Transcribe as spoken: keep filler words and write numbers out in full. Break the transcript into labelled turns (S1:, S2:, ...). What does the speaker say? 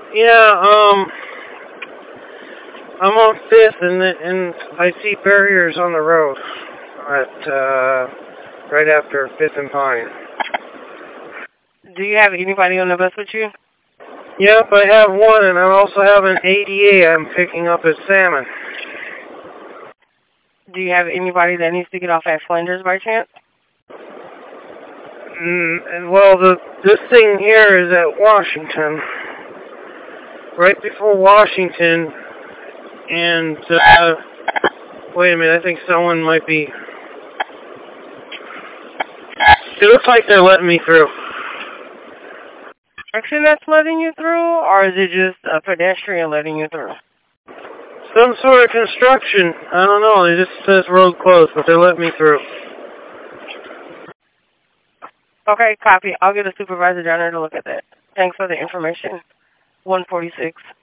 S1: Yeah, um, I'm on Fifth, and and I see barriers on the road at uh, right after Fifth and Pine.
S2: Do you have anybody on the bus with you?
S1: Yep, I have one, and I also have an A D A I'm picking up at Salmon.
S2: Do you have anybody that needs to get off at Flinders by chance?
S1: Mm, and well, the this thing here is at Washington, right before Washington, and uh, wait a minute, I think someone might be. It looks like they're letting me through.
S2: Construction that's letting you through, or is it just a pedestrian letting you through?
S1: Some sort of construction. I don't know. It just says road closed, but they're letting me through.
S2: Okay, copy. I'll get a supervisor down there to look at that. Thanks for the information. one forty-six.